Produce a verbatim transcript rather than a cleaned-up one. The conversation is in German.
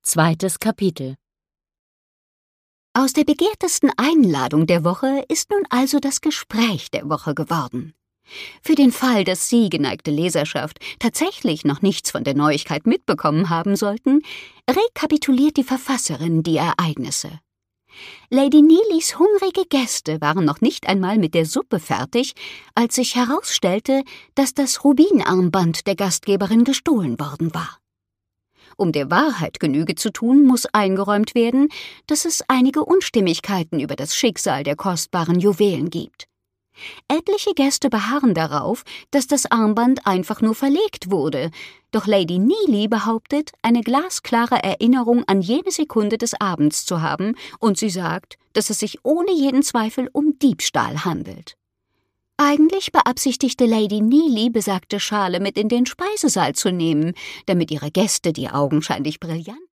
Zweites Kapitel. Aus der begehrtesten Einladung der Woche ist nun also das Gespräch der Woche geworden. Für den Fall, dass Sie, geneigte Leserschaft, tatsächlich noch nichts von der Neuigkeit mitbekommen haben sollten, rekapituliert die Verfasserin die Ereignisse. Lady Neelys hungrige Gäste waren noch nicht einmal mit der Suppe fertig, als sich herausstellte, dass das Rubinarmband der Gastgeberin gestohlen worden war. Um der Wahrheit Genüge zu tun, muss eingeräumt werden, dass es einige Unstimmigkeiten über das Schicksal der kostbaren Juwelen gibt. Etliche Gäste beharren darauf, dass das Armband einfach nur verlegt wurde, doch Lady Neely behauptet, eine glasklare Erinnerung an jene Sekunde des Abends zu haben, und sie sagt, dass es sich ohne jeden Zweifel um Diebstahl handelt. Eigentlich beabsichtigte Lady Neely, besagte Schale mit in den Speisesaal zu nehmen, damit ihre Gäste die augenscheinlich brillanten